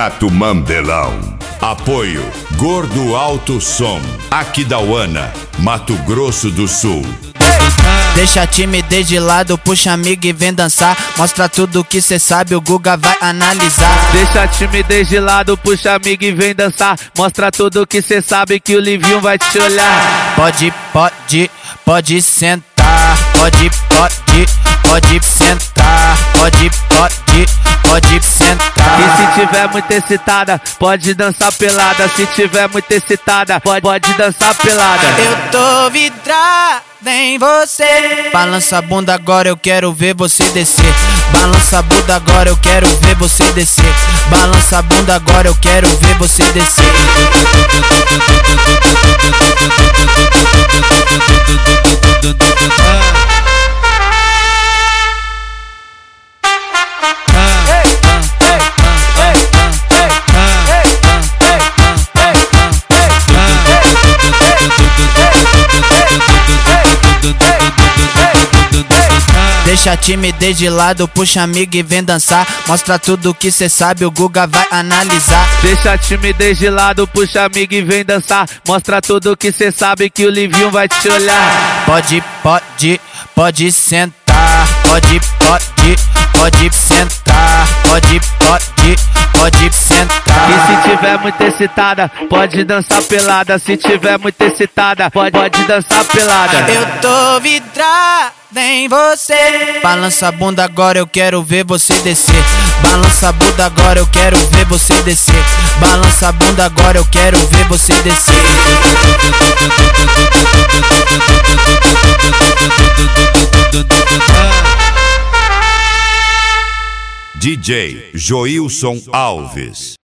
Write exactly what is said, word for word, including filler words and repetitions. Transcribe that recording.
Renato Mandelão. Apoio Gordo Alto Som, Aquidauana, Mato Grosso do Sul. Deixa a timidez de lado, puxa amigo e vem dançar. Mostra tudo que cê sabe, o Guga vai analisar. Deixa a timidez de lado, puxa amigo e vem dançar. Mostra tudo que cê sabe, que o Livinho vai te olhar. Pode, pode, pode sentar. Pode, pode, pode sentar. Pode, pode, pode sentar. E se tiver muito excitada, pode dançar pelada. Se tiver muito excitada, pode, pode dançar pelada. Eu tô vidrada em você. Balança a bunda agora, eu quero ver você descer. Balança a bunda agora, eu quero ver você descer. Balança a bunda agora, eu quero ver você descer. Deixa a timidez de lado, puxa amigo e vem dançar. Mostra tudo que cê sabe, o Guga vai analisar. Deixa a timidez de lado, puxa amigo e vem dançar. Mostra tudo que cê sabe, que o Livinho vai te olhar. Pode, pode, pode sentar. Pode, pode, pode sentar. Pode, pode, pode sentar. E se tiver muito excitada, pode dançar pelada. Se tiver muito excitada, pode, pode dançar pelada. Eu tô vidrada em você. Balança a bunda agora, eu quero ver você descer. Balança a bunda agora, eu quero ver você descer. Balança a bunda agora, eu quero ver você descer. D J Joilson Alves.